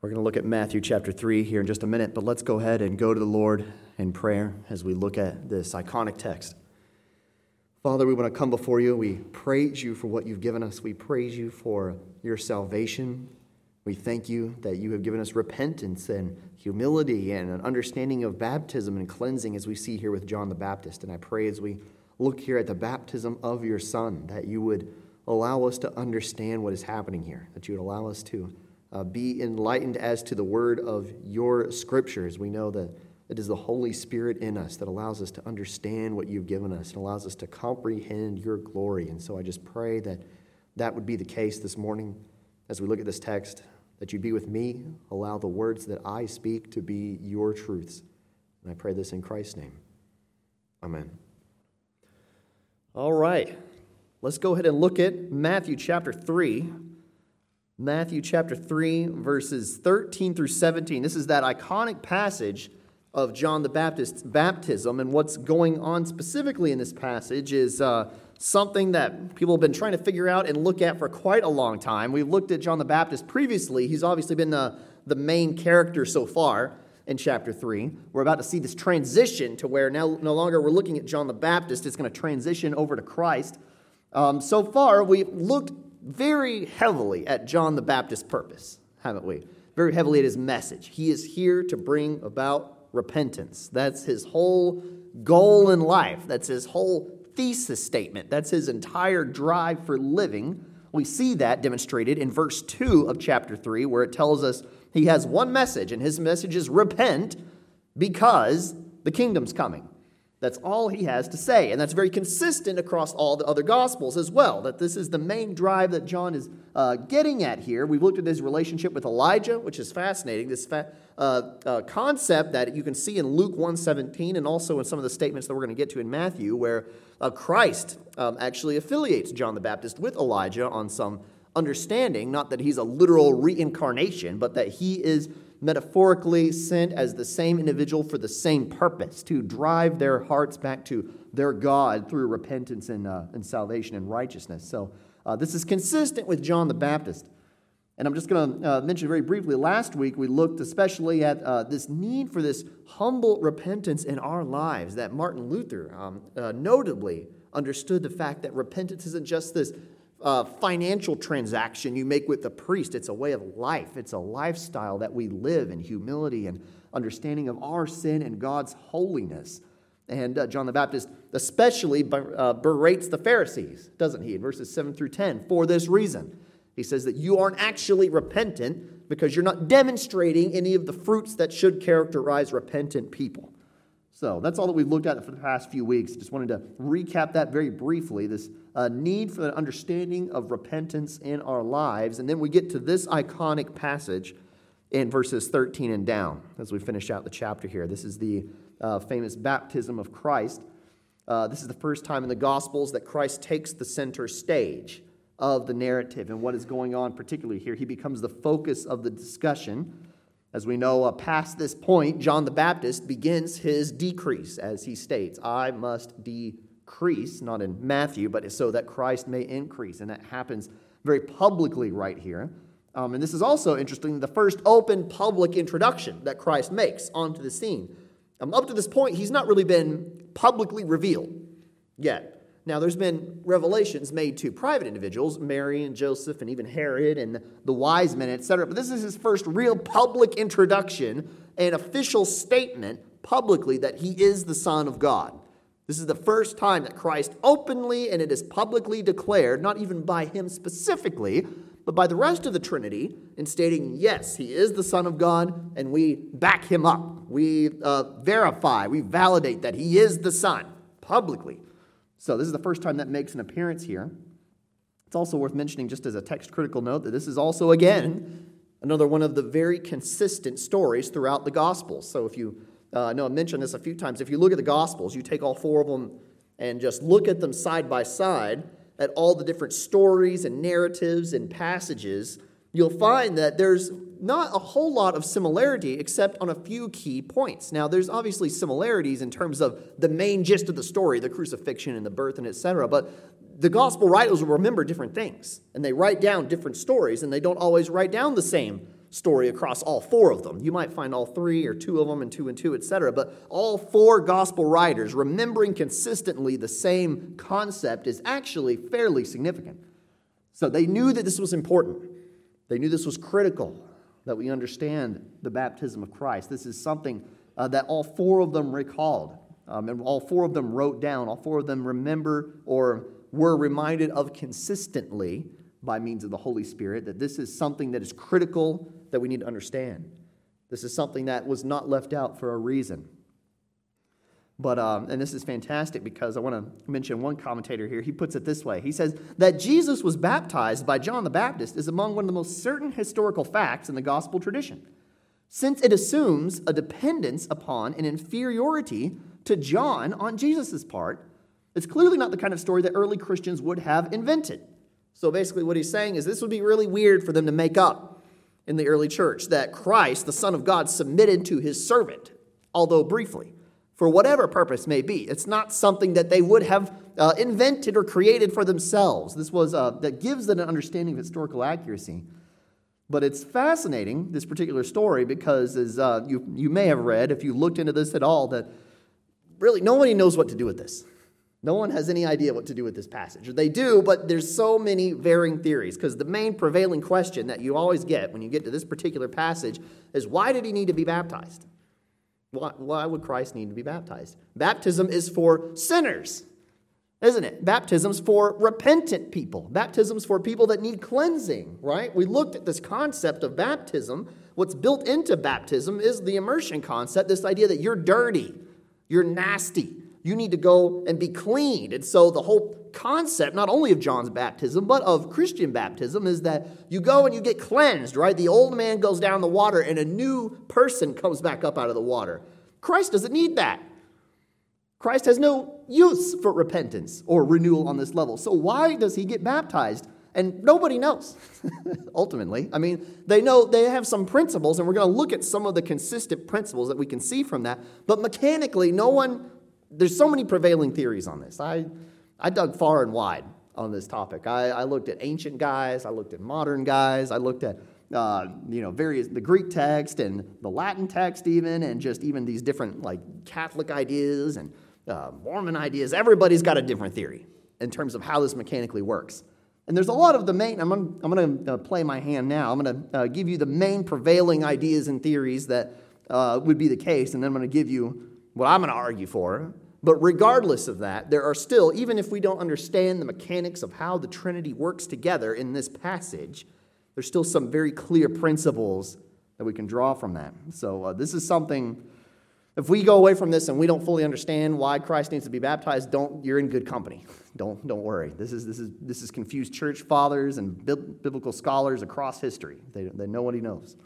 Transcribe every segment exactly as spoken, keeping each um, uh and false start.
We're going to look at Matthew chapter three here in just a minute, but let's go ahead and go to the Lord in prayer as we look at this iconic text. Father, we want to come before you. We praise you for what you've given us. We praise you for your salvation. We thank you that you have given us repentance and humility and an understanding of baptism and cleansing, as we see here with John the Baptist. And I pray as we look here at the baptism of your Son, that you would allow us to understand what is happening here, that you would allow us to uh, be enlightened as to the word of your scriptures. We know that it is the Holy Spirit in us that allows us to understand what you've given us and allows us to comprehend your glory. And so I just pray that that would be the case this morning as we look at this text, that you be with me, allow the words that I speak to be your truths. And I pray this in Christ's name. Amen. All right, let's go ahead and look at Matthew chapter three. Matthew chapter three, verses thirteen through seventeen. This is that iconic passage of John the Baptist's baptism, and what's going on specifically in this passage is uh, something that people have been trying to figure out and look at for quite a long time. We've looked at John the Baptist previously. He's obviously been the, the main character so far in chapter three. We're about to see this transition to where now no longer we're looking at John the Baptist. It's going to transition over to Christ. Um, so far, we've looked very heavily at John the Baptist's purpose, haven't we? Very heavily at his message. He is here to bring about repentance. That's his whole goal in life. That's his whole thesis statement. That's his entire drive for living. We see that demonstrated in verse two of chapter three, where it tells us he has one message, and his message is repent because the kingdom's coming. That's all he has to say, and that's very consistent across all the other Gospels as well, that this is the main drive that John is uh, getting at here. We've looked at his relationship with Elijah, which is fascinating, this fa- uh, uh, concept that you can see in Luke one seventeen and also in some of the statements that we're going to get to in Matthew, where uh, Christ um, actually affiliates John the Baptist with Elijah on some understanding, not that he's a literal reincarnation, but that he is metaphorically sent as the same individual for the same purpose, to drive their hearts back to their God through repentance and, uh, and salvation and righteousness. So uh, this is consistent with John the Baptist. And I'm just going to uh, mention very briefly, last week we looked especially at uh, this need for this humble repentance in our lives, that Martin Luther um, uh, notably understood the fact that repentance isn't just this Uh, financial transaction you make with the priest. It's a way of life. It's a lifestyle that we live in humility and understanding of our sin and God's holiness. And uh, John the Baptist especially ber- uh, berates the Pharisees, doesn't he, in verses seven through ten, for this reason. He says that you aren't actually repentant because you're not demonstrating any of the fruits that should characterize repentant people. So that's all that we've looked at for the past few weeks. Just wanted to recap that very briefly, this uh, need for the understanding of repentance in our lives. And then we get to this iconic passage in verses thirteen and down as we finish out the chapter here. This is the uh, famous baptism of Christ. Uh, this is the first time in the Gospels that Christ takes the center stage of the narrative and what is going on particularly here. He becomes the focus of the discussion. As we know, uh, past this point, John the Baptist begins his decrease, as he states, I must decrease, not in Matthew, but so that Christ may increase. And that happens very publicly right here. Um, and this is also interesting, the first open public introduction that Christ makes onto the scene. Um, up to this point, he's not really been publicly revealed yet. Now, there's been revelations made to private individuals, Mary and Joseph and even Herod and the wise men, et cetera. But this is his first real public introduction and official statement publicly that he is the Son of God. This is the first time that Christ openly, and it is publicly declared, not even by him specifically, but by the rest of the Trinity, in stating, yes, he is the Son of God, and we back him up. We uh, verify, we validate that he is the Son publicly. So this is the first time that makes an appearance here. It's also worth mentioning, just as a text-critical note, that this is also, again, another one of the very consistent stories throughout the Gospels. So if you, uh, I know I mentioned this a few times, if you look at the Gospels, you take all four of them and just look at them side by side, at all the different stories and narratives and passages, you'll find that there's not a whole lot of similarity except on a few key points. Now, there's obviously similarities in terms of the main gist of the story, the crucifixion and the birth and et cetera, but the gospel writers will remember different things, and they write down different stories, and they don't always write down the same story across all four of them. You might find all three or two of them and two and two, et cetera. But all four gospel writers remembering consistently the same concept is actually fairly significant. So they knew that this was important. They knew this was critical, that we understand the baptism of Christ. This is something uh, that all four of them recalled. Um, and all four of them wrote down. All four of them remember or were reminded of consistently by means of the Holy Spirit, that this is something that is critical that we need to understand. This is something that was not left out for a reason. But, um, and this is fantastic because I want to mention one commentator here. He puts it this way. He says that Jesus was baptized by John the Baptist is among one of the most certain historical facts in the gospel tradition, since it assumes a dependence upon an inferiority to John on Jesus' part. It's clearly not the kind of story that early Christians would have invented. So basically what he's saying is this would be really weird for them to make up in the early church, that Christ, the Son of God, submitted to his servant, although briefly, for whatever purpose may be. It's not something that they would have uh, invented or created for themselves. This was uh, that gives them an understanding of historical accuracy. But it's fascinating, this particular story, because as uh, you, you may have read, if you looked into this at all, that really nobody knows what to do with this. No one has any idea what to do with this passage. They do, but there's so many varying theories, because the main prevailing question that you always get when you get to this particular passage is, why did he need to be baptized? Why, why would Christ need to be baptized? Baptism is for sinners, isn't it? Baptism's for repentant people. Baptism's for people that need cleansing, right? We looked at this concept of baptism. What's built into baptism is the immersion concept, this idea that you're dirty, you're nasty, you need to go and be cleaned. And so the whole concept, not only of John's baptism, but of Christian baptism, is that you go and you get cleansed, right? The old man goes down the water and a new person comes back up out of the water. Christ doesn't need that. Christ has no use for repentance or renewal on this level. So why does he get baptized? And nobody knows, ultimately. I mean, they know they have some principles, and we're going to look at some of the consistent principles that we can see from that. But mechanically, no one... There's so many prevailing theories on this. I, I dug far and wide on this topic. I, I looked at ancient guys. I looked at modern guys. I looked at, uh, you know, various, the Greek text and the Latin text even, and just even these different, like, Catholic ideas and uh, Mormon ideas. Everybody's got a different theory in terms of how this mechanically works. And there's a lot of the main, I'm going I'm going to uh, play my hand now. I'm going to uh, give you the main prevailing ideas and theories that uh, would be the case, and then I'm going to give you what I'm going to argue for. But regardless of that, there are still, even if we don't understand the mechanics of how the Trinity works together in this passage, there's still some very clear principles that we can draw from that. So uh, this is something, if we go away from this and we don't fully understand why Christ needs to be baptized, don't, you're in good company. Don't, don't worry. This is, this is, this is confused church fathers and biblical scholars across history. They, they know what he knows.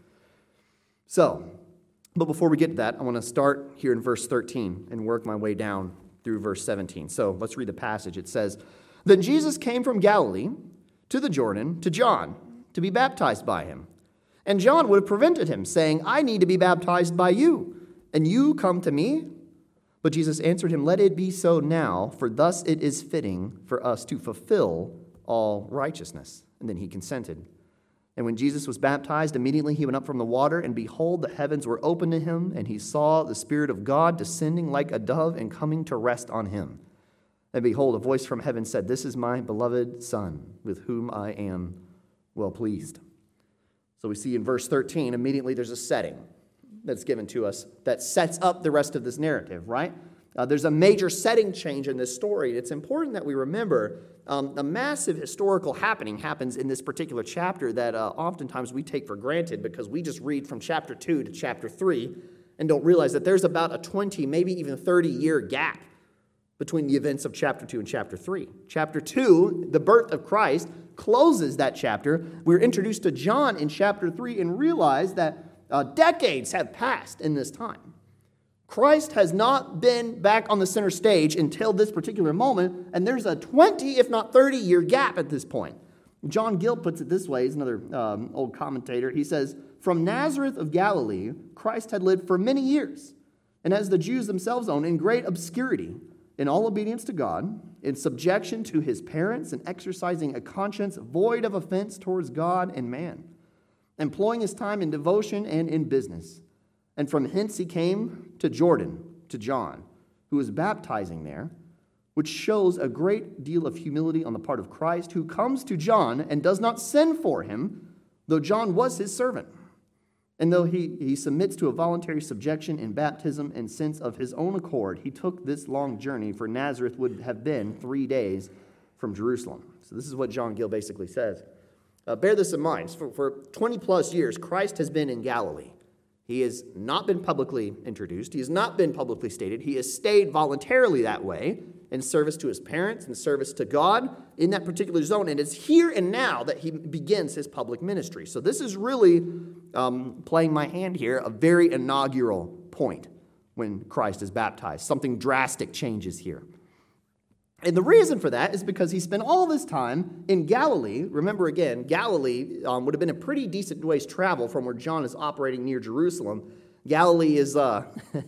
So, but before we get to that, I want to start here in verse thirteen and work my way down through verse seventeen. So let's read the passage. It says, "Then Jesus came from Galilee to the Jordan to John to be baptized by him. And John would have prevented him, saying, 'I need to be baptized by you, and you come to me?' But Jesus answered him, 'Let it be so now, for thus it is fitting for us to fulfill all righteousness.' And then he consented. And when Jesus was baptized, immediately he went up from the water, and behold, the heavens were opened to him, and he saw the Spirit of God descending like a dove and coming to rest on him. And behold, a voice from heaven said, 'This is my beloved Son, with whom I am well pleased.'" So we see in verse thirteen, immediately there's a setting that's given to us that sets up the rest of this narrative, right? Uh, there's a major setting change in this story. It's important that we remember um, a massive historical happening happens in this particular chapter that uh, oftentimes we take for granted because we just read from chapter two to chapter three and don't realize that there's about a twenty, maybe even thirty-year gap between the events of chapter two and chapter three. Chapter two, the birth of Christ, closes that chapter. We're introduced to John in chapter three and realize that uh, decades have passed in this time. Christ has not been back on the center stage until this particular moment, and there's a twenty, if not thirty-year gap at this point. John Gill puts it this way. He's another um, old commentator. He says, "From Nazareth of Galilee, Christ had lived for many years, and as the Jews themselves own, in great obscurity, in all obedience to God, in subjection to his parents, and exercising a conscience void of offense towards God and man. employing his time in devotion and in business. And from hence he came to Jordan, to John, who was baptizing there, which shows a great deal of humility on the part of Christ, who comes to John and does not send for him, though John was his servant. And though he, he submits to a voluntary subjection in baptism and since of his own accord, he took this long journey, for Nazareth would have been three days from Jerusalem. So this is what John Gill basically says. Uh, bear this in mind. For, for twenty plus years, Christ has been in Galilee. He has not been publicly introduced. He has not been publicly stated. He has stayed voluntarily that way in service to his parents, in service to God in that particular zone. And it's here and now that he begins his public ministry. So this is really, um, playing my hand here, a very inaugural point when Christ is baptized. Something drastic changes here. And the reason for that is because he spent all this time in Galilee. Remember again, Galilee um, would have been a pretty decent ways travel from where John is operating near Jerusalem. Galilee is, uh,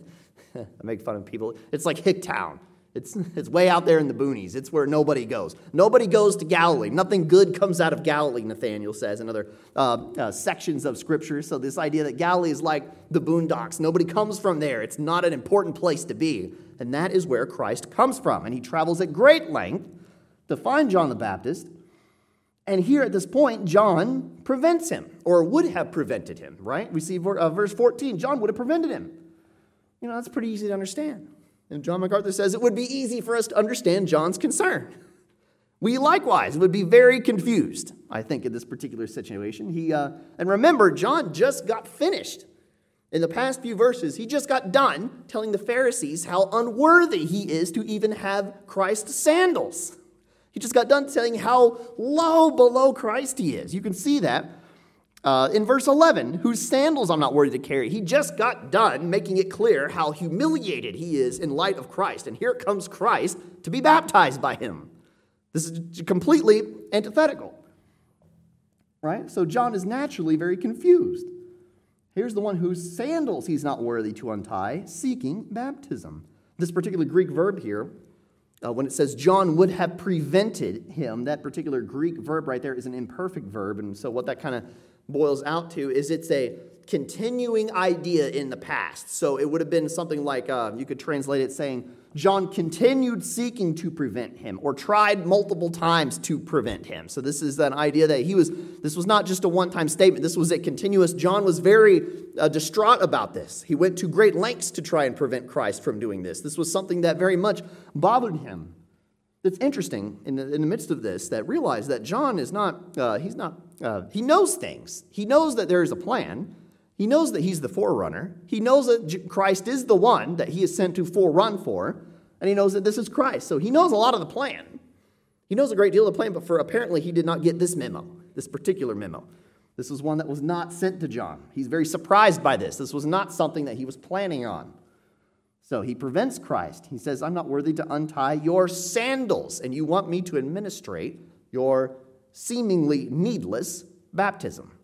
I make fun of people, it's like Hicktown. It's, it's way out there in the boonies. It's where nobody goes. Nobody goes to Galilee. Nothing good comes out of Galilee, Nathaniel says in other uh, uh, sections of Scripture. So this idea that Galilee is like the boondocks. Nobody comes from there. It's not an important place to be. And that is where Christ comes from. And he travels at great length to find John the Baptist. And here at this point, John prevents him, or would have prevented him, right? We see uh, verse fourteen. John would have prevented him. You know, that's pretty easy to understand. And John MacArthur says it would be easy for us to understand John's concern. We likewise would be very confused, I think, in this particular situation. He uh, and remember, John just got finished. In the past few verses, he just got done telling the Pharisees how unworthy he is to even have Christ's sandals. He just got done telling how low below Christ he is. You can see that uh, in verse eleven, whose sandals I'm not worthy to carry. He just got done making it clear how humiliated he is in light of Christ. And here comes Christ to be baptized by him. This is completely antithetical, right? So John is naturally very confused. Here's the one whose sandals he's not worthy to untie, seeking baptism. This particular Greek verb here, uh, when it says John would have prevented him, that particular Greek verb right there is an imperfect verb. And so what that kind of boils out to is it's a continuing idea in the past. So it would have been something like, uh, you could translate it saying, John continued seeking to prevent him, or tried multiple times to prevent him. So this is an idea that he was, this was not just a one-time statement. This was a continuous. John was very uh, distraught about this. He went to great lengths to try and prevent Christ from doing this. This was something that very much bothered him. It's interesting in the, in the midst of this that realize that John is not, uh, he's not, uh, he knows things. He knows that there is a plan. He knows that he's the forerunner. He knows that Christ is the one that he is sent to forerun for, and he knows that this is Christ. So he knows a lot of the plan. He knows a great deal of the plan, but for apparently he did not get this memo, this particular memo. This was one that was not sent to John. He's very surprised by this. This was not something that he was planning on. So he prevents Christ. He says, I'm not worthy to untie your sandals, and you want me to administrate your seemingly needless baptism.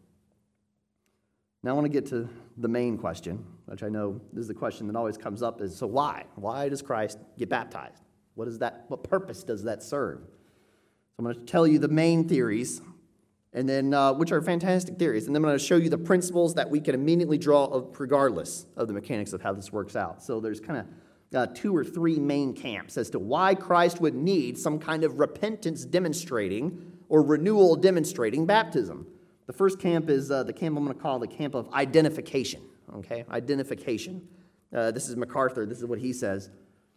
Now I want to get to the main question, which I know this is the question that always comes up, is so why? Why does Christ get baptized? What is that? What purpose does that serve? So I'm going to tell you the main theories, and then uh, which are fantastic theories, and then I'm going to show you the principles that we can immediately draw of, regardless of the mechanics of how this works out. So there's kind of uh, two or three main camps as to why Christ would need some kind of repentance demonstrating or renewal demonstrating baptism. The first camp is uh, the camp I'm going to call the camp of identification. Okay, identification. Uh, this is MacArthur. This is what he says.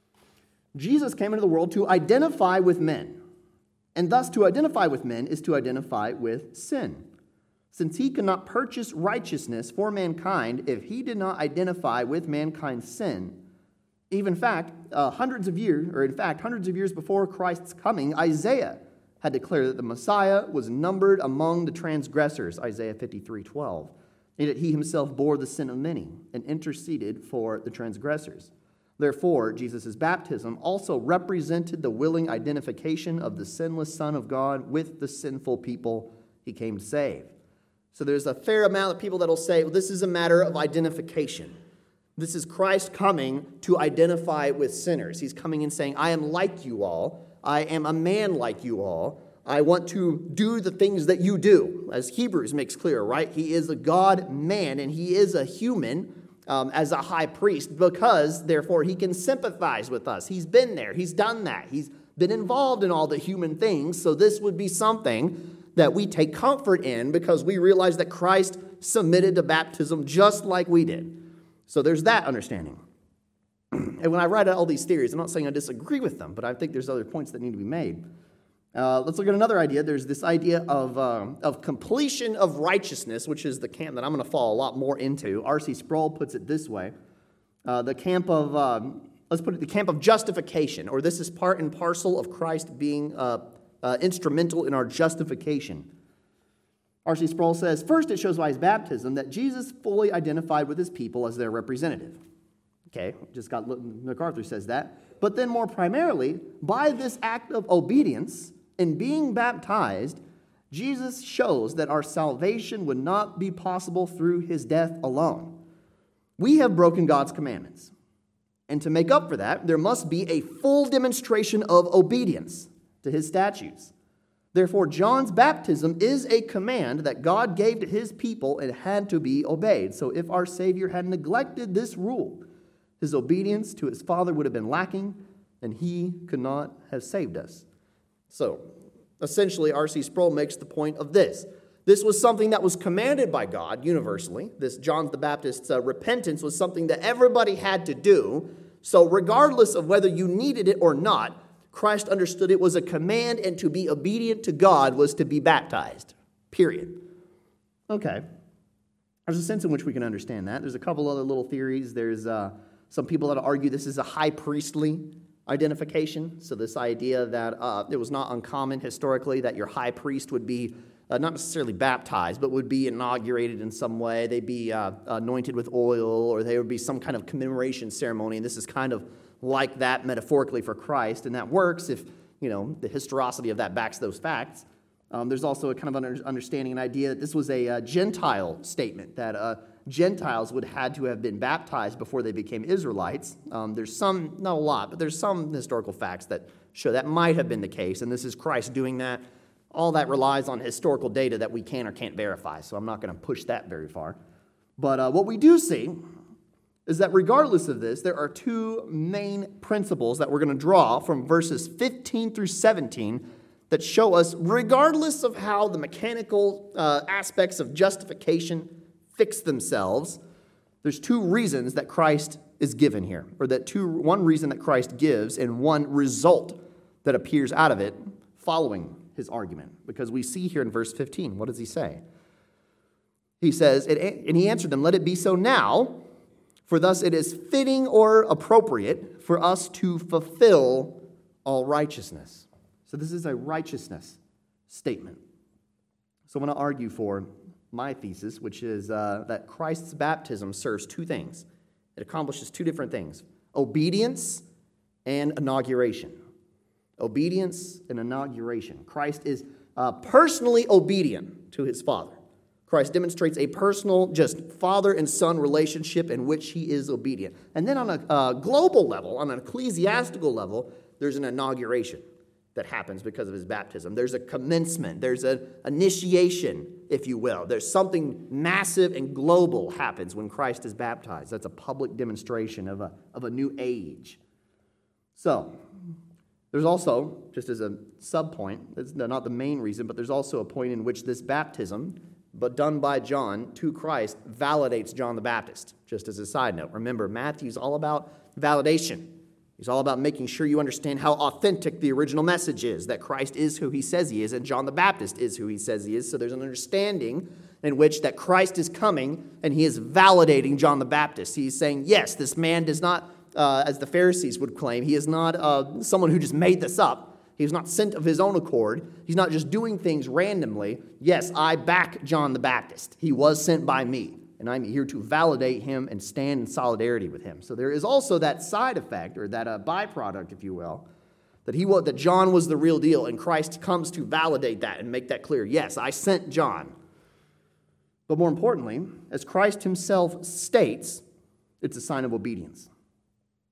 Jesus came into the world to identify with men. And thus to identify with men is to identify with sin. Since he could not purchase righteousness for mankind if he did not identify with mankind's sin. Even in fact, uh, hundreds of years, or in fact, hundreds of years before Christ's coming, Isaiah had declared that the Messiah was numbered among the transgressors, Isaiah fifty-three twelve, and that he himself bore the sin of many and interceded for the transgressors. Therefore, Jesus' baptism also represented the willing identification of the sinless Son of God with the sinful people he came to save. So there's a fair amount of people that will say, well, this is a matter of identification. This is Christ coming to identify with sinners. He's coming and saying, I am like you all. I am a man like you all. I want to do the things that you do, as Hebrews makes clear, right? He is a God-man, and he is a human um, as a high priest because, therefore, he can sympathize with us. He's been there. He's done that. He's been involved in all the human things, so this would be something that we take comfort in because we realize that Christ submitted to baptism just like we did. So there's that understanding. And when I write out all these theories, I'm not saying I disagree with them, but I think there's other points that need to be made. Uh, let's look at another idea. There's this idea of, um, of completion of righteousness, which is the camp that I'm going to fall a lot more into. R C Sproul puts it this way. Uh, the camp of, um, let's put it, the camp of justification, or this is part and parcel of Christ being uh, uh, instrumental in our justification. R C Sproul says, first it shows by his baptism that Jesus fully identified with his people as their representative. Okay, just got MacArthur says that. But then more primarily, by this act of obedience in being baptized, Jesus shows that our salvation would not be possible through his death alone. We have broken God's commandments. And to make up for that, there must be a full demonstration of obedience to his statutes. Therefore, John's baptism is a command that God gave to his people and had to be obeyed. So if our Savior had neglected this rule, his obedience to his Father would have been lacking, and he could not have saved us. So, essentially, R C Sproul makes the point of this. This was something that was commanded by God universally. This John the Baptist's uh, repentance was something that everybody had to do. So regardless of whether you needed it or not, Christ understood it was a command, and to be obedient to God was to be baptized. Period. Okay. There's a sense in which we can understand that. There's a couple other little theories. There's uh, some people that argue this is a high priestly identification. So this idea that uh, it was not uncommon historically that your high priest would be uh, not necessarily baptized, but would be inaugurated in some way. They'd be uh, anointed with oil, or there would be some kind of commemoration ceremony. And this is kind of like that metaphorically for Christ. And that works if, you know, the historicity of that backs those facts. Um, there's also a kind of under, understanding, an idea that this was a uh, Gentile statement, that uh, Gentiles would had to have been baptized before they became Israelites. Um, there's some, not a lot, but there's some historical facts that show that might have been the case, and this is Christ doing that. All that relies on historical data that we can or can't verify, so I'm not going to push that very far. But uh, what we do see is that regardless of this, there are two main principles that we're going to draw from verses fifteen through seventeen that show us, regardless of how the mechanical uh, aspects of justification fix themselves, there's two reasons that Christ is given here, or that two one reason that Christ gives and one result that appears out of it following his argument. Because we see here in verse fifteen, what does he say? He says, and he answered them, "Let it be so now, for thus it is fitting or appropriate for us to fulfill all righteousness." So this is a righteousness statement. So I'm going to argue for my thesis, which is uh, that Christ's baptism serves two things. It accomplishes two different things: obedience and inauguration. Obedience and inauguration. Christ is uh, personally obedient to his Father. Christ demonstrates a personal, just father and son relationship in which he is obedient. And then on a uh, global level, on an ecclesiastical level, there's an inauguration that happens because of his baptism. There's a commencement. There's an initiation, if you will. There's something massive and global happens when Christ is baptized. That's a public demonstration of a, of a new age. So, there's also, just as a sub-point, it's not the main reason, but there's also a point in which this baptism, but done by John to Christ, validates John the Baptist, just as a side note. Remember, Matthew's all about validation. He's all about making sure you understand how authentic the original message is, that Christ is who he says he is, and John the Baptist is who he says he is. So there's an understanding in which that Christ is coming, and he is validating John the Baptist. He's saying, yes, this man does not, uh, as the Pharisees would claim, he is not uh, someone who just made this up. He's not sent of his own accord. He's not just doing things randomly. Yes, I back John the Baptist. He was sent by me, and I'm here to validate him and stand in solidarity with him. So there is also that side effect, or that uh, byproduct, if you will, that he that John was the real deal, and Christ comes to validate that and make that clear. Yes, I sent John. But more importantly, as Christ himself states, it's a sign of obedience.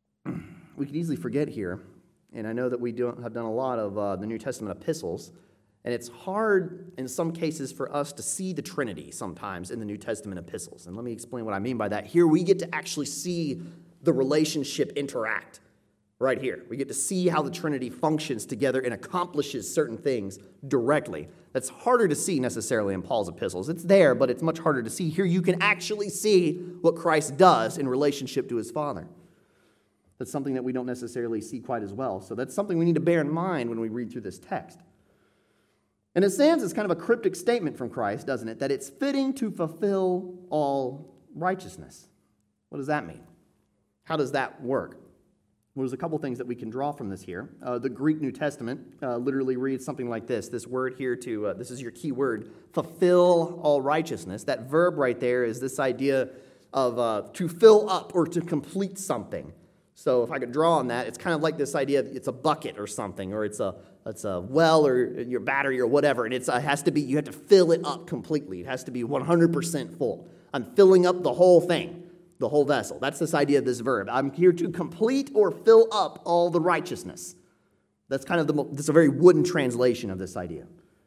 We could easily forget here, and I know that we do, have done a lot of uh, the New Testament epistles, And it's hard in some cases for us to see the Trinity sometimes in the New Testament epistles. And let me explain what I mean by that. Here we get to actually see the relationship interact right here. We get to see how the Trinity functions together and accomplishes certain things directly. That's harder to see necessarily in Paul's epistles. It's there, but it's much harder to see. Here you can actually see what Christ does in relationship to his Father. That's something that we don't necessarily see quite as well. So that's something we need to bear in mind when we read through this text. And it stands as kind of a cryptic statement from Christ, doesn't it? That it's fitting to fulfill all righteousness. What does that mean? How does that work? Well, there's a couple things that we can draw from this here. Uh, the Greek New Testament uh, literally reads something like this. This word here to, uh, this is your key word, fulfill all righteousness. That verb right there is this idea of uh, to fill up or to complete something. So if I could draw on that, it's kind of like this idea of it's a bucket or something, or it's a it's a well or your battery or whatever, and it's, it has to be, you have to fill it up completely. It has to be one hundred percent full. I'm filling up the whole thing, the whole vessel. That's this idea of this verb. I'm here to complete or fill up all the righteousness. That's kind of the, this is a very wooden translation of this idea.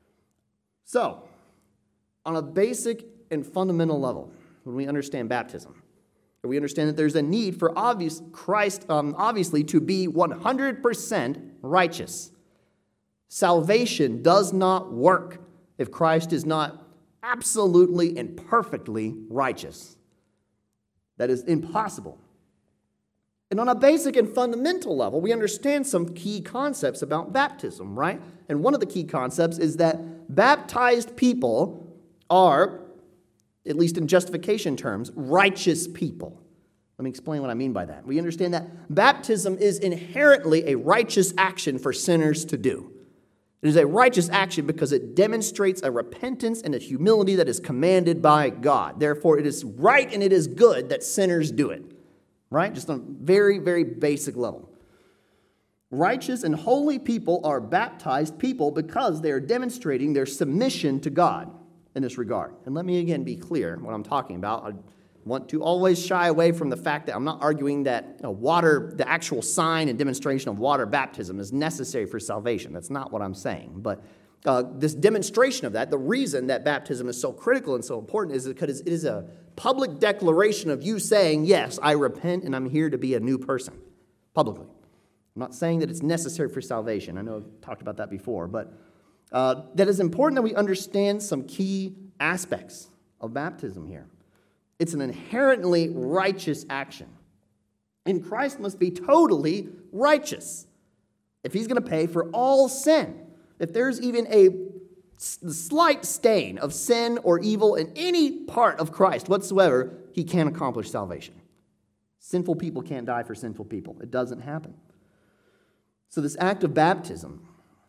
So, on a basic and fundamental level, when we understand baptism, we understand that there's a need for obvious Christ, um, obviously, to be one hundred percent righteous. Salvation does not work if Christ is not absolutely and perfectly righteous. That is impossible. And on a basic and fundamental level, we understand some key concepts about baptism, right? And one of the key concepts is that baptized people are, at least in justification terms, righteous people. Let me explain what I mean by that. We understand that baptism is inherently a righteous action for sinners to do. It is a righteous action because it demonstrates a repentance and a humility that is commanded by God. Therefore, it is right and it is good that sinners do it. Right? Just on a very, very basic level. Righteous and holy people are baptized people because they are demonstrating their submission to God in this regard. And let me again be clear what I'm talking about. I want to always shy away from the fact that I'm not arguing that you know, water, the actual sign and demonstration of water baptism is necessary for salvation. That's not what I'm saying. But uh, this demonstration of that, the reason that baptism is so critical and so important is because it is a public declaration of you saying, yes, I repent and I'm here to be a new person, publicly. I'm not saying that it's necessary for salvation. I know I've talked about that before, but uh, that is important that we understand some key aspects of baptism here. It's an inherently righteous action. And Christ must be totally righteous if he's going to pay for all sin. If there's even a slight stain of sin or evil in any part of Christ whatsoever, he can't accomplish salvation. Sinful people can't die for sinful people. It doesn't happen. So this act of baptism,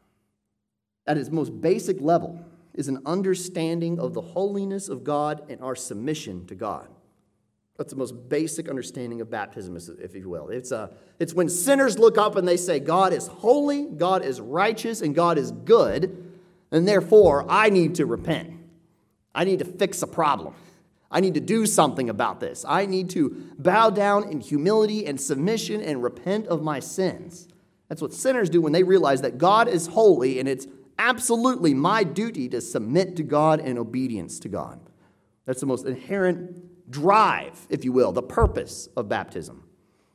at its most basic level, is an understanding of the holiness of God and our submission to God. That's the most basic understanding of baptism, if you will. It's, a, it's when sinners look up and they say, God is holy, God is righteous, and God is good, and therefore I need to repent. I need to fix a problem. I need to do something about this. I need to bow down in humility and submission and repent of my sins. That's what sinners do when they realize that God is holy and it's absolutely my duty to submit to God in obedience to God. That's the most inherent drive, if you will, the purpose of baptism.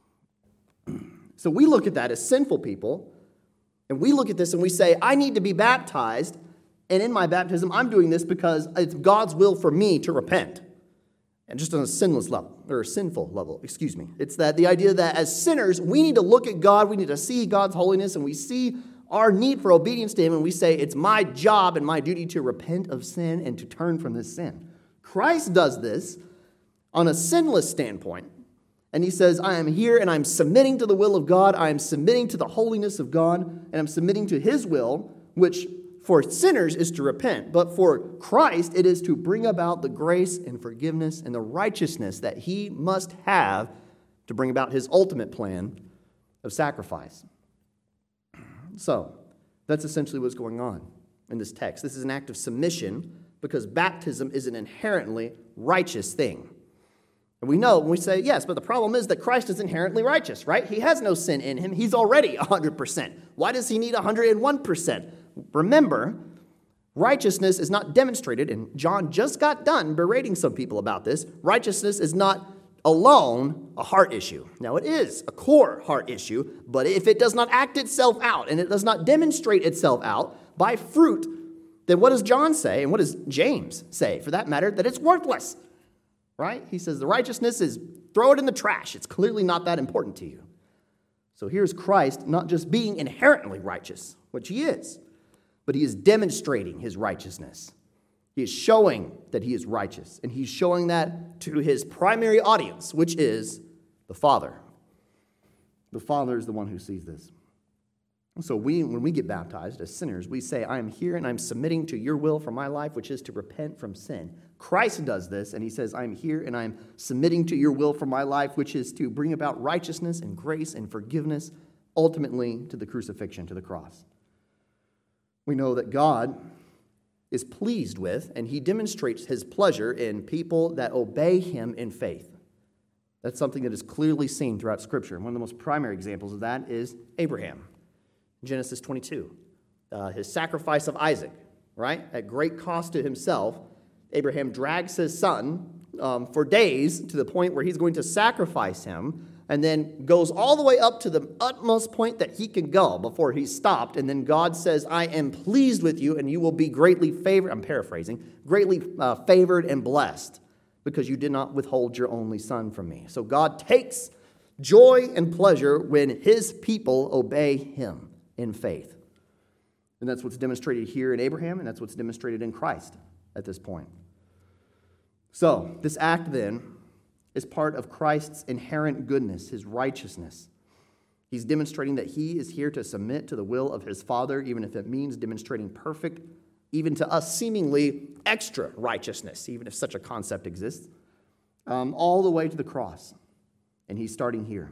So we look at that as sinful people, and we look at this and we say, I need to be baptized, and in my baptism, I'm doing this because it's God's will for me to repent. And just on a sinless level, or a sinful level, excuse me. It's that the idea that as sinners, we need to look at God, we need to see God's holiness, and we see our need for obedience to him, and we say, it's my job and my duty to repent of sin and to turn from this sin. Christ does this on a sinless standpoint, and he says, I am here and I'm submitting to the will of God, I am submitting to the holiness of God, and I'm submitting to his will, which for sinners is to repent, but for Christ it is to bring about the grace and forgiveness and the righteousness that he must have to bring about his ultimate plan of sacrifice. So, that's essentially what's going on in this text. This is an act of submission because baptism is an inherently righteous thing. And we know when we say, yes, but the problem is that Christ is inherently righteous, right? He has no sin in him. He's already one hundred percent. Why does he need one hundred one percent? Remember Righteousness is not demonstrated, and John just got done berating some people about this. Righteousness is not alone a heart issue. Now, it is a core heart issue, but if it does not act itself out and it does not demonstrate itself out by fruit, then what does John say, and what does James say, for that matter, that it's worthless, right? He says the righteousness is, throw it in the trash. It's clearly not that important to you. So here's Christ not just being inherently righteous, which he is, but he is demonstrating his righteousness. He is showing that he is righteous, and he's showing that to his primary audience, which is the Father. The Father is the one who sees this. So we, when we get baptized as sinners, we say, I am here and I'm submitting to your will for my life, which is to repent from sin. Christ does this, and he says, I am here and I am submitting to your will for my life, which is to bring about righteousness and grace and forgiveness, ultimately to the crucifixion, to the cross. We know that God is pleased with, and he demonstrates his pleasure in people that obey him in faith. That's something that is clearly seen throughout Scripture. And one of the most primary examples of that is Abraham. Genesis twenty-two, uh, his sacrifice of Isaac, right? At great cost to himself, Abraham drags his son um, for days to the point where he's going to sacrifice him, and then goes all the way up to the utmost point that he can go before he's stopped. And then God says, I am pleased with you, and you will be greatly favored, I'm paraphrasing, greatly uh, favored and blessed, because you did not withhold your only son from me. So God takes joy and pleasure when his people obey him in faith. And that's what's demonstrated here in Abraham, and that's what's demonstrated in Christ at this point. So, this act then is part of Christ's inherent goodness, his righteousness. He's demonstrating that he is here to submit to the will of his Father, even if it means demonstrating perfect, even to us seemingly extra righteousness, even if such a concept exists, um, all the way to the cross. And he's starting here.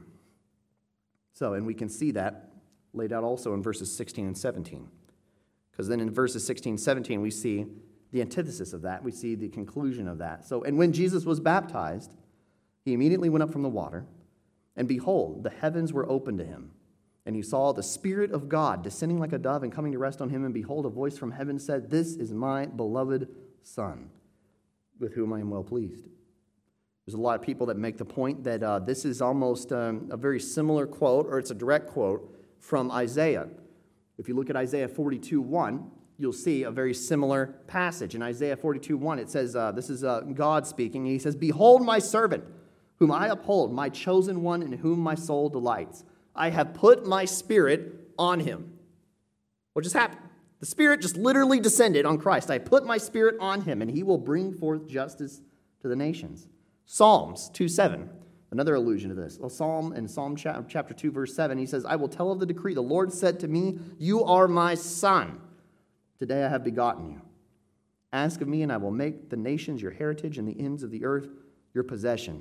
So, and we can see that laid out also in verses sixteen and seventeen. Because then in verses sixteen and seventeen, we see the antithesis of that. We see the conclusion of that. So, and when Jesus was baptized, he immediately went up from the water, and behold, the heavens were opened to him. And he saw the Spirit of God descending like a dove and coming to rest on him. And behold, a voice from heaven said, This is my beloved Son, with whom I am well pleased. There's a lot of people that make the point that uh, this is almost um, a very similar quote, or it's a direct quote from Isaiah. If you look at Isaiah forty-two one, you'll see a very similar passage. In Isaiah forty-two one, it says, uh, this is uh, God speaking, and he says, Behold my servant, whom I uphold, my chosen one in whom my soul delights. I have put my Spirit on him. What just happened? The Spirit just literally descended on Christ. I put my Spirit on him, and he will bring forth justice to the nations. Psalms two seven, another allusion to this. A psalm in Psalm chapter two, verse seven, he says, I will tell of the decree. The Lord said to me, You are my son. Today I have begotten you. Ask of me, and I will make the nations your heritage and the ends of the earth your possession.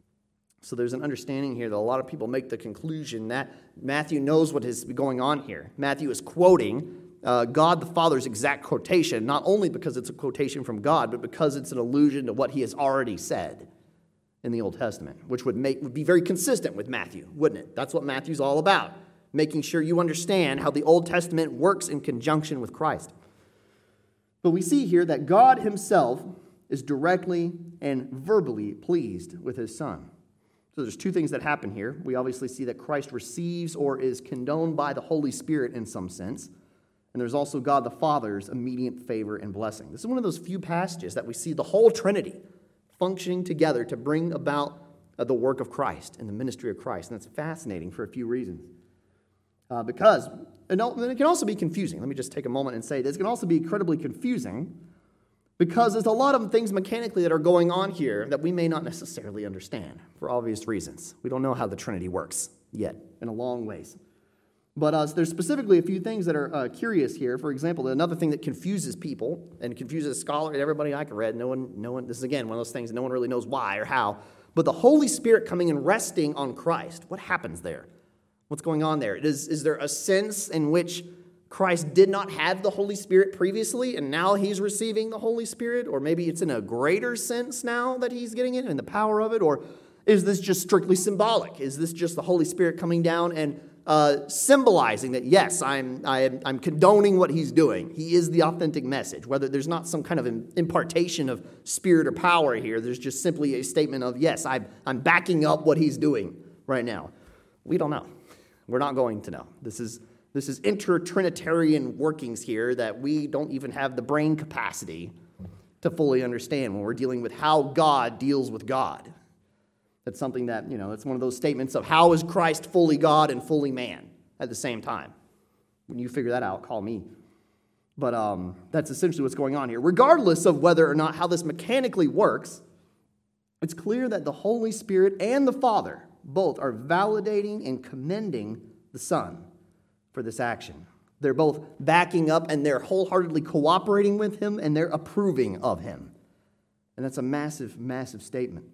So there's an understanding here that a lot of people make the conclusion that Matthew knows what is going on here. Matthew is quoting uh, God the Father's exact quotation, not only because it's a quotation from God, but because it's an allusion to what he has already said in the Old Testament, which would make would be very consistent with Matthew, wouldn't it? That's what Matthew's all about, making sure you understand how the Old Testament works in conjunction with Christ. But we see here that God himself is directly and verbally pleased with his Son. So there's two things that happen here. We obviously see that Christ receives or is condoned by the Holy Spirit in some sense. And there's also God the Father's immediate favor and blessing. This is one of those few passages that we see the whole Trinity functioning together to bring about uh, the work of Christ and the ministry of Christ. And that's fascinating for a few reasons. Uh, because, and it can also be confusing. Let me just take a moment and say this. It can also be incredibly confusing because there's a lot of things mechanically that are going on here that we may not necessarily understand for obvious reasons. We don't know how the Trinity works yet in a long ways. But uh, there's specifically a few things that are uh, curious here. For example, another thing that confuses people and confuses scholars and everybody I can read. No one, no one. This is again one of those things no one really knows why or how. But the Holy Spirit coming and resting on Christ. What happens there? What's going on there? Is is there a sense in which Christ did not have the Holy Spirit previously, and now he's receiving the Holy Spirit? Or maybe it's in a greater sense now that he's getting it and the power of it? Or is this just strictly symbolic? Is this just the Holy Spirit coming down and uh, symbolizing that, yes, I'm, I'm, I'm condoning what he's doing. He is the authentic message. Whether there's not some kind of impartation of spirit or power here, there's just simply a statement of, yes, I'm, I'm backing up what he's doing right now. We don't know. We're not going to know. This is, this is inter-Trinitarian workings here that we don't even have the brain capacity to fully understand when we're dealing with how God deals with God. That's something that, you know, that's one of those statements of how is Christ fully God and fully man at the same time. When you figure that out, call me. But um, that's essentially what's going on here. Regardless of whether or not how this mechanically works, it's clear that the Holy Spirit and the Father both are validating and commending the Son for this action. They're both backing up and they're wholeheartedly cooperating with him and they're approving of him. And that's a massive, massive statement.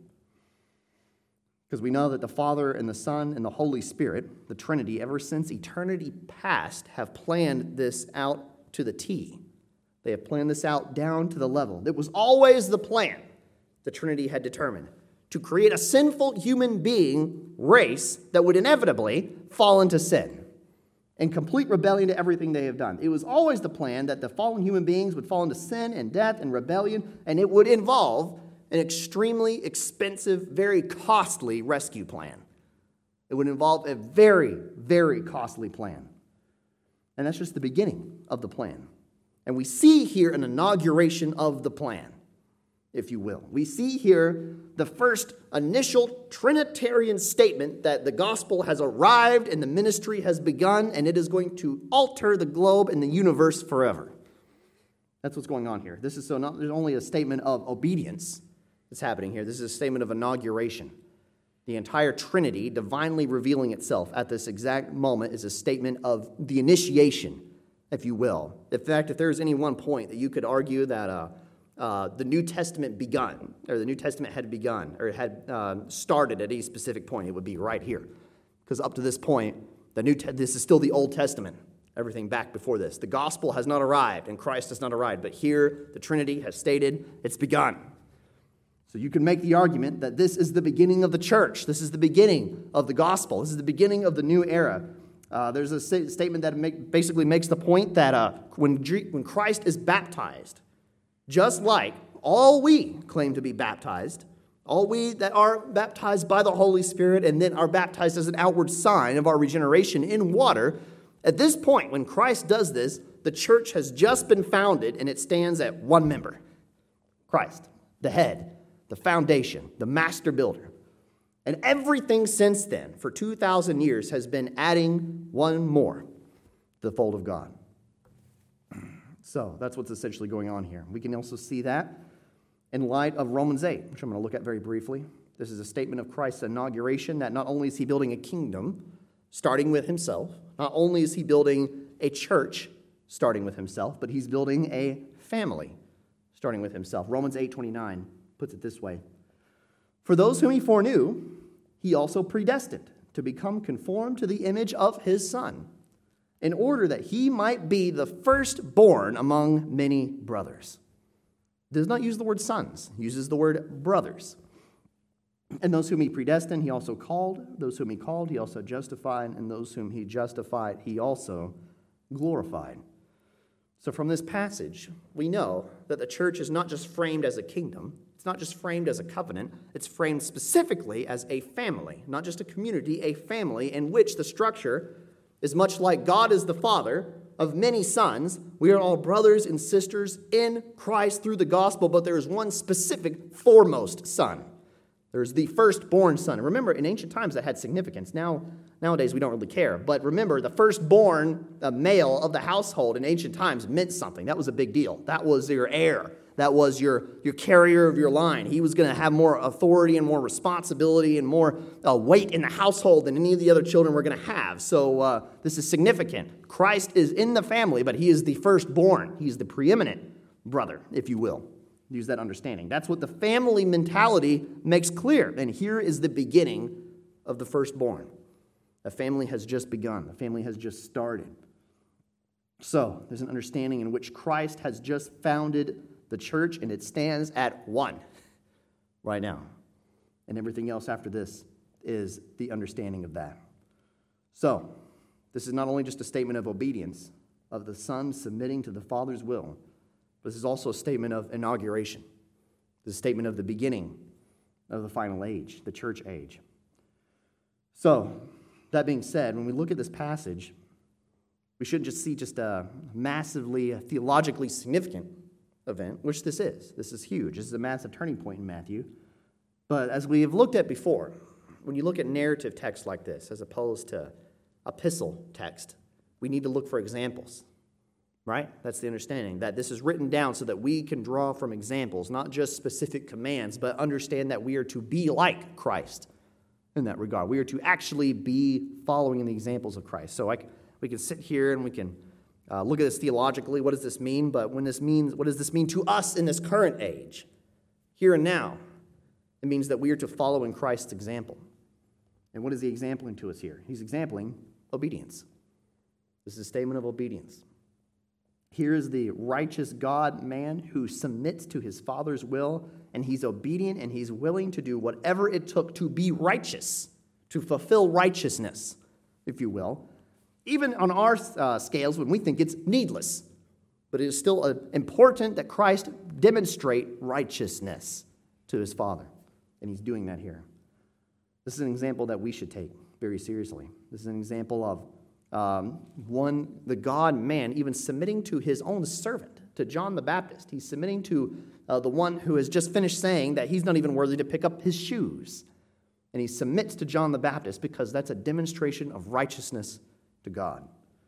Because we know that the Father and the Son and the Holy Spirit, the Trinity, ever since eternity past, have planned this out to the T. They have planned this out down to the level. It was always the plan the Trinity had determined to create a sinful human being race that would inevitably fall into sin and complete rebellion to everything they have done. It was always the plan that the fallen human beings would fall into sin and death and rebellion, and it would involve an extremely expensive, very costly rescue plan. It would involve a very, very costly plan. And that's just the beginning of the plan. And we see here an inauguration of the plan, if you will. We see here the first initial Trinitarian statement that the gospel has arrived and the ministry has begun and it is going to alter the globe and the universe forever. That's what's going on here. This is so not there's only a statement of obedience that's happening here. This is a statement of inauguration. The entire Trinity divinely revealing itself at this exact moment is a statement of the initiation, if you will. In fact, if there's any one point that you could argue that uh, uh, the New Testament begun, or the New Testament had begun, or had uh, started at any specific point, it would be right here. Because up to this point, the New Te- this is still the Old Testament. Everything back before this. The gospel has not arrived, and Christ has not arrived. But here, the Trinity has stated it's begun. So you can make the argument that this is the beginning of the church. This is the beginning of the gospel. This is the beginning of the new era. Uh, there's a st- statement that make, basically makes the point that uh, when, G- when Christ is baptized, just like all we claim to be baptized, all we that are baptized by the Holy Spirit and then are baptized as an outward sign of our regeneration in water, at this point, when Christ does this, the church has just been founded and it stands at one member, Christ, the head, the foundation, the master builder. And everything since then, for two thousand years, has been adding one more to the fold of God. So that's what's essentially going on here. We can also see that in light of Romans eight, which I'm going to look at very briefly. This is a statement of Christ's inauguration that not only is he building a kingdom, starting with himself, not only is he building a church, starting with himself, but he's building a family, starting with himself. Romans eight twenty-nine puts it this way. For those whom he foreknew, he also predestined to become conformed to the image of his Son, in order that he might be the firstborn among many brothers. It does not use the word sons. It uses the word brothers. And those whom he predestined, he also called. Those whom he called, he also justified. And those whom he justified, he also glorified. So from this passage, we know that the church is not just framed as a kingdom. It's not just framed as a covenant. It's framed specifically as a family, not just a community, a family in which the structure is much like God is the Father of many sons. We are all brothers and sisters in Christ through the gospel, but there is one specific foremost son. There's the firstborn son. And remember, in ancient times that had significance. Now, nowadays we don't really care. But remember, the firstborn uh, male of the household in ancient times meant something. That was a big deal. That was your heir. That was your, your carrier of your line. He was going to have more authority and more responsibility and more uh, weight in the household than any of the other children were going to have. So uh, this is significant. Christ is in the family, but he is the firstborn. He's the preeminent brother, if you will. Use that understanding. That's what the family mentality makes clear. And here is the beginning of the firstborn. A family has just begun. The family has just started. So there's an understanding in which Christ has just founded the church, and it stands at one right now. And everything else after this is the understanding of that. So This is not only just a statement of obedience, of the Son submitting to the Father's will, but this is also a statement of inauguration. This is a statement of the beginning of the final age, the church age. So, that being said, when we look at this passage, we shouldn't just see just a massively, theologically significant event, which this is. This is huge. This is a massive turning point in Matthew. But as we have looked at before, when you look at narrative text like this, as opposed to epistle text, we need to look for examples, right? That's the understanding, that this is written down so that we can draw from examples, not just specific commands, but understand that we are to be like Christ in that regard. We are to actually be following in the examples of Christ. So I, we can sit here and we can uh, look at this theologically. What does this mean? But when this means, what does this mean to us in this current age, here and now? It means that we are to follow in Christ's example. And what is he exampling to us here? He's exampling obedience. This is a statement of obedience. Here is the righteous God-man who submits to his Father's will, and he's obedient, and he's willing to do whatever it took to be righteous, to fulfill righteousness, if you will, even on our uh, scales when we think it's needless. But it is still uh, important that Christ demonstrate righteousness to his Father, and he's doing that here. This is an example that we should take very seriously. This is an example of Um, one, the God-man, even submitting to his own servant, to John the Baptist. He's submitting to uh, the one who has just finished saying that he's not even worthy to pick up his shoes. And he submits to John the Baptist because that's a demonstration of righteousness to God.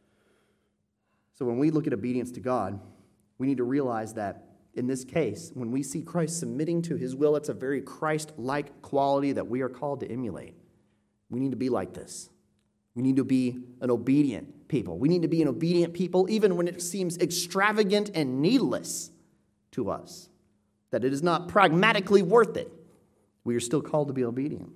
So when we look at obedience to God, we need to realize that in this case, when we see Christ submitting to his will, it's a very Christ-like quality that we are called to emulate. We need to be like this. We need to be an obedient people. We need to be an obedient people even when it seems extravagant and needless to us, that it is not pragmatically worth it. We are still called to be obedient.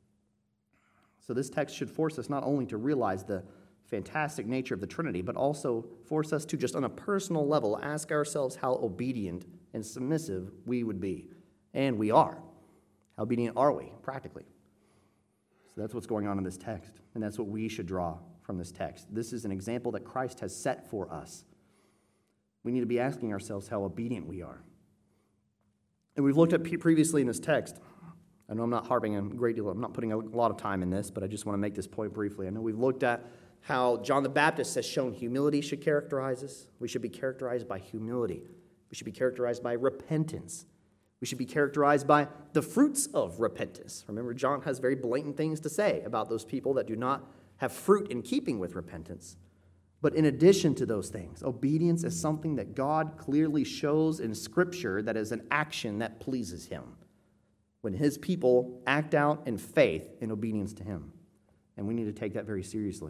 So this text should force us not only to realize the fantastic nature of the Trinity, but also force us to just on a personal level ask ourselves how obedient and submissive we would be. And we are. How obedient are we, practically? So that's what's going on in this text, and that's what we should draw from this text. This is an example that Christ has set for us. We need to be asking ourselves how obedient we are. And we've looked at previously in this text. I know I'm not harping a great deal, I'm not putting a lot of time in this, but I just want to make this point briefly. I know we've looked at how John the Baptist has shown humility should characterize us. We should be characterized by humility. We should be characterized by repentance. We should be characterized by the fruits of repentance. Remember, John has very blatant things to say about those people that do not have fruit in keeping with repentance. But in addition to those things, obedience is something that God clearly shows in Scripture that is an action that pleases him. When his people act out in faith in obedience to him. And we need to take that very seriously.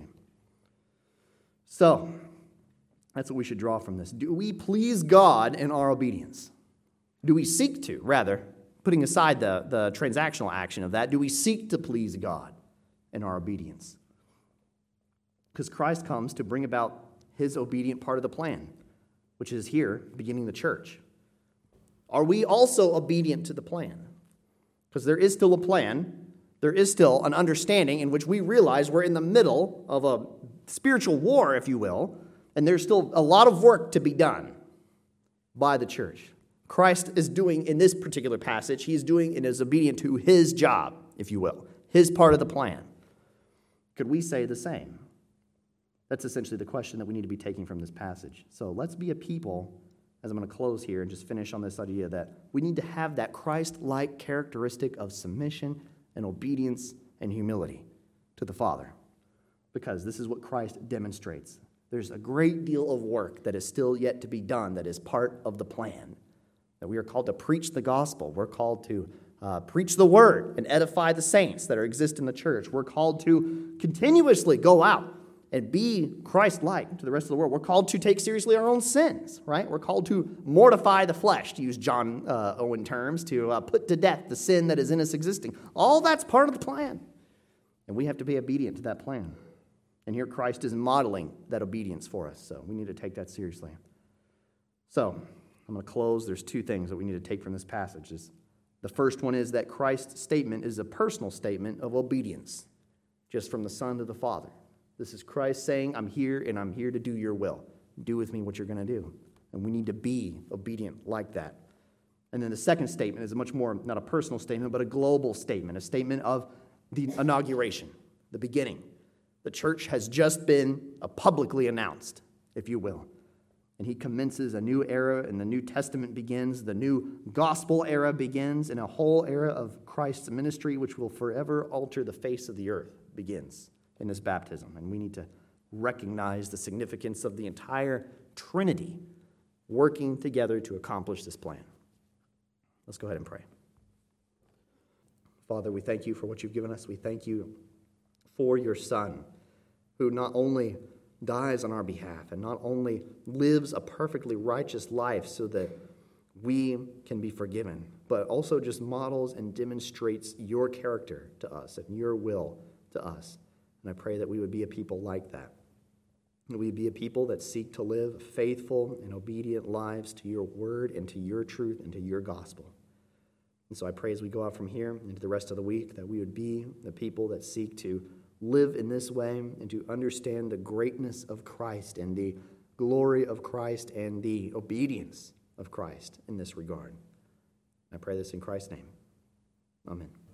So, that's what we should draw from this. Do we please God in our obedience? Do we seek to, rather, putting aside the, the transactional action of that, do we seek to please God in our obedience? Because Christ comes to bring about his obedient part of the plan, which is here, beginning the church. Are we also obedient to the plan? Because there is still a plan, there is still an understanding in which we realize we're in the middle of a spiritual war, if you will, and there's still a lot of work to be done by the church. Christ is doing in this particular passage, he is doing and is obedient to his job, if you will, his part of the plan. Could we say the same? That's essentially the question that we need to be taking from this passage. So let's be a people, as I'm going to close here and just finish on this idea that we need to have that Christ-like characteristic of submission and obedience and humility to the Father, because this is what Christ demonstrates. There's a great deal of work that is still yet to be done that is part of the plan. That we are called to preach the gospel. We're called to uh, preach the word and edify the saints that are exist in the church. We're called to continuously go out and be Christ-like to the rest of the world. We're called to take seriously our own sins, right? We're called to mortify the flesh, to use John uh, Owen terms, to uh, put to death the sin that is in us existing. All that's part of the plan. And we have to be obedient to that plan. And here Christ is modeling that obedience for us. So we need to take that seriously. So I'm going to close. There's two things that we need to take from this passage. The first one is that Christ's statement is a personal statement of obedience, just from the Son to the Father. This is Christ saying, I'm here and I'm here to do your will. Do with me what you're going to do. And we need to be obedient like that. And then the second statement is a much more, not a personal statement, but a global statement, a statement of the inauguration, the beginning. The church has just been publicly announced, if you will. And he commences a new era, and the New Testament begins, the new gospel era begins, and a whole era of Christ's ministry, which will forever alter the face of the earth, begins in this baptism. And we need to recognize the significance of the entire Trinity working together to accomplish this plan. Let's go ahead and pray. Father, we thank you for what you've given us. We thank you for your Son, who not only dies on our behalf and not only lives a perfectly righteous life so that we can be forgiven, but also just models and demonstrates your character to us and your will to us. And I pray that we would be a people like that. That we would be a people that seek to live faithful and obedient lives to your word and to your truth and to your gospel. And so I pray as we go out from here into the rest of the week that we would be the people that seek to live in this way and to understand the greatness of Christ and the glory of Christ and the obedience of Christ in this regard. I pray this in Christ's name. Amen.